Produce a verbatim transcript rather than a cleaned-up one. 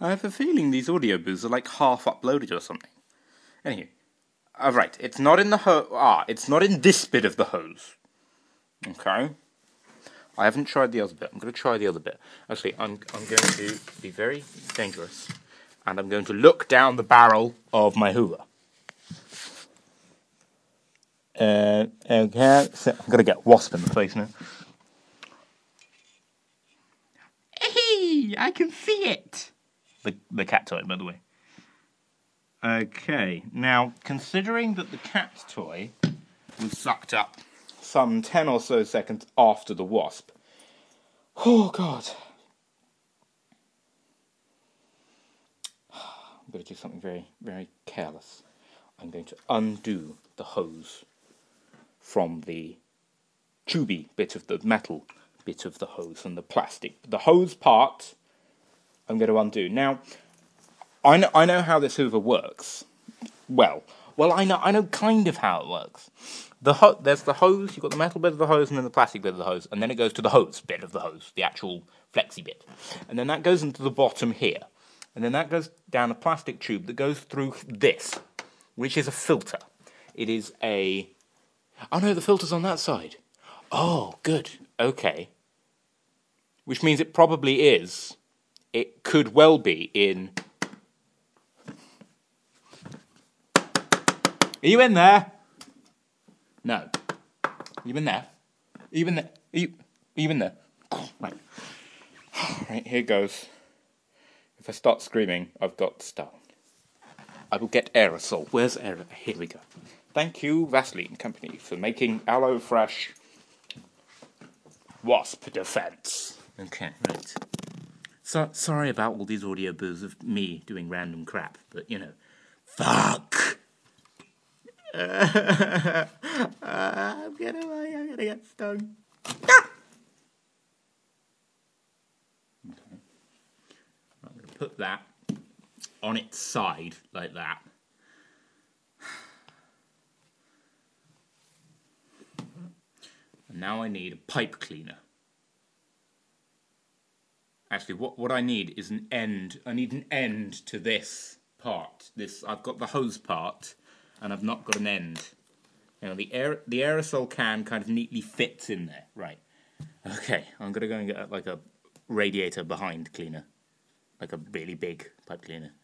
I have a feeling these audio booths are like half uploaded or something. Anyway, uh, right, it's not in the ho- ah, it's not in this bit of the hose. Okay. I haven't tried the other bit. I'm going to try the other bit. Actually, I'm I'm going to be very dangerous, and I'm going to look down the barrel of my Hoover. Uh, okay, so I'm going to get wasp in the face now. Hey, I can see it. The the cat toy, by the way. Okay, now considering that the cat toy was sucked up some ten or so seconds after the wasp. Oh God. I'm going to do something very, very careless. I'm going to undo the hose from the tubey bit of the metal bit of the hose and the plastic. The hose part, I'm going to undo. Now, I know, I know how this Hoover works. Well, well, I know, I know kind of how it works. The ho- there's the hose. You've got the metal bit of the hose and then the plastic bit of the hose, and then it goes to the hose bit of the hose, the actual flexi bit, and then that goes into the bottom here, and then that goes down a plastic tube that goes through this, which is a filter. It is a. Oh no, the filter's on that side. Oh, good. Okay. Which means it probably is. It could well be in. Are you in there? No. Are you in there? Are you in there? Are you, are you in there? Right. Right, here goes. If I start screaming, I've got stung. I will get aerosol. Where's aerosol? Here we go. Thank you, Vaseline Company, for making Aloe Fresh wasp defense. Okay, right. So, sorry about all these audio booths of me doing random crap, but, you know. Fuck! uh, I'm gonna, I'm gonna get stung. Ah! Okay. I'm gonna put that on its side, like that. And now I need a pipe cleaner. Actually, what, what I need is an end. I need an end to this part. This I've got the hose part, and I've not got an end. You know, the air, the aerosol can kind of neatly fits in there. Right. Okay, I'm gonna go and get like a radiator behind cleaner, like a really big pipe cleaner.